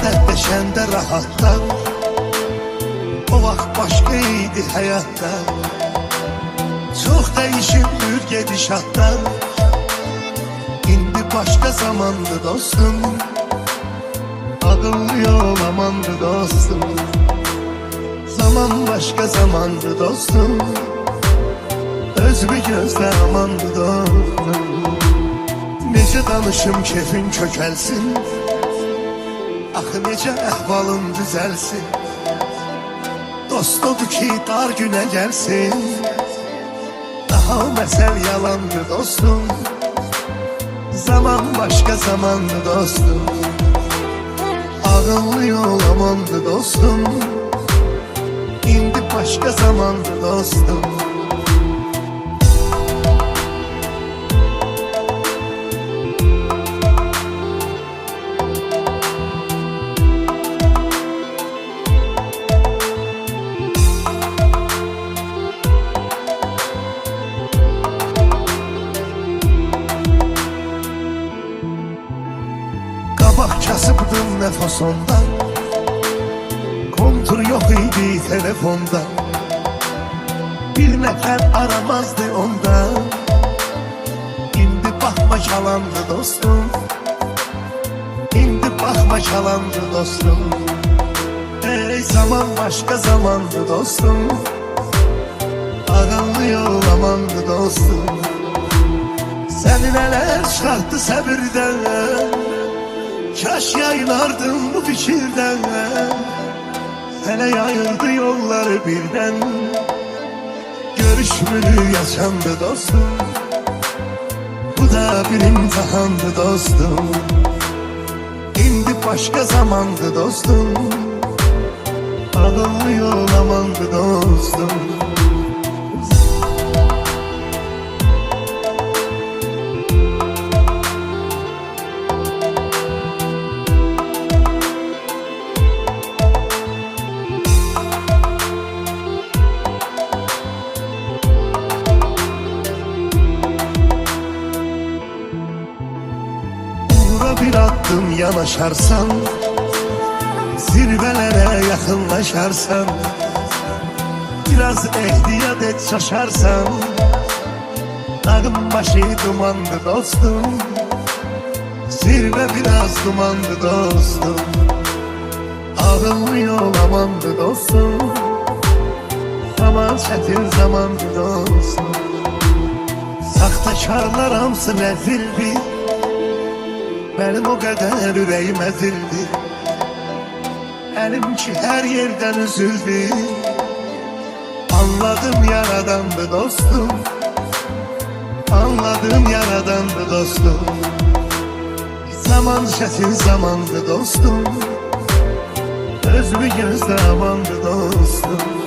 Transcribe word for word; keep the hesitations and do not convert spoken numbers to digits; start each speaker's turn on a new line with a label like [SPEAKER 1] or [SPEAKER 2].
[SPEAKER 1] Dərdləşəndə rahatdan, o vaxt başqa idi həyatda. Çox dəyişibdir gedişatdan, indi başqa zamandı dostum. Ağıllı yol amandı dostum. Zaman başqa zamandı dostum. Özümü gözlə amandı dostum. Necə danışım kefin kökəlsin, axı necə əhvalın düzəlsin. Dost odur ki dar günə gəlsin, daha o məsəl yalandı dostum. Zaman başqa zamandı dostum. Ağıllı yol amandı dostum. İndi başqa zamandı dostum. Qabaq kasıbdım nefosonda, kontur yok idi telefonda. Bir nəfər aramazdı onda, indi baxma çalandı dostum. İndi baxma çalandı dostum. Ey zaman başqa zamandı dostum. Ağıllı yol amandı dostum. Səni nələr çıxartdı səbirdən, kaş yayınardım bu fikirdən. Hələ yayıldı yolları birdən, görüşmürü yaşandı dostum. Bu da bir imtihandı dostum. İndi başqa zamandı dostum. Ağıllı yol amandı dostum. Bir adım yanaşarsan, zirvelere yakınlaşarsan, biraz ehtiyat et şaşarsan, dağın başı dumandı dostum. Zirve biraz dumandı dostum. Ağıllı yol amandı dostum. Zaman çetin zamandı dostum. Saxtakarlar hamısı rezildir, benim o kadar ürəyim əzildi. Əlim ki hər yerdən üzüldü. Anladım yaradandı dostum. Anladım yaradandı dostum. Zaman çətin zamandı dostum. Özümü gözlə amandı dostum.